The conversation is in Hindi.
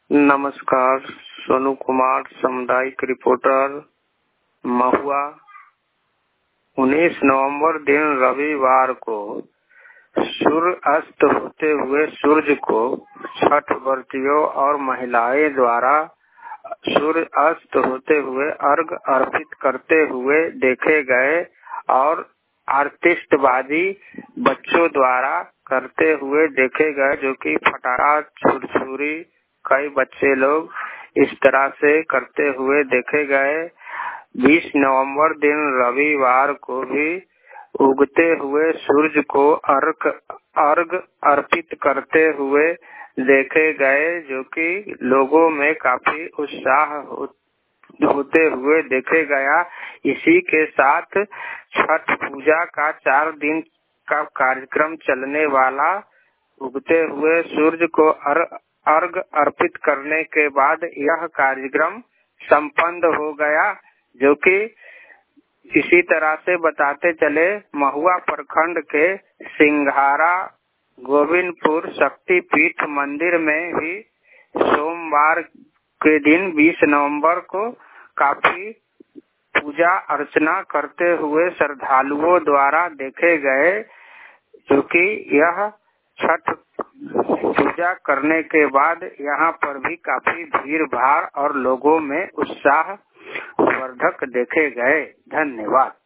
नमस्कार, सोनू कुमार, सामुदायिक रिपोर्टर, महुआ। 19 नवंबर दिन रविवार को सूर्य अस्त होते हुए सूर्य को छठ व्रतियों और महिलाएं द्वारा सूर्य अस्त होते हुए अर्घ्य अर्पित करते हुए देखे गए और आतिशबाजी बच्चों द्वारा करते हुए देखे गए, जो कि फटाखा, छुरछुरी कई बच्चे लोग इस तरह से करते हुए देखे गए। 20 नवंबर दिन रविवार को भी उगते हुए सूर्य को अर्घ अर्पित करते हुए देखे गए, जो कि लोगों में काफी उत्साह होते हुए देखे गया। इसी के साथ छठ पूजा का 4 दिन का कार्यक्रम चलने वाला उगते हुए सूर्य को अर्घ अर्पित करने के बाद यह कार्यक्रम संपन्न हो गया, जो कि इसी तरह से बताते चले। महुआ प्रखंड के सिंघारा गोविंदपुर शक्तिपीठ मंदिर में भी सोमवार के दिन 20 नवंबर को काफी पूजा अर्चना करते हुए श्रद्धालुओं द्वारा देखे गए, जो कि यह छठ पूजा करने के बाद यहाँ पर भी काफी भीड़ भाड़ और लोगों में उत्साह वर्धक देखे गए। धन्यवाद।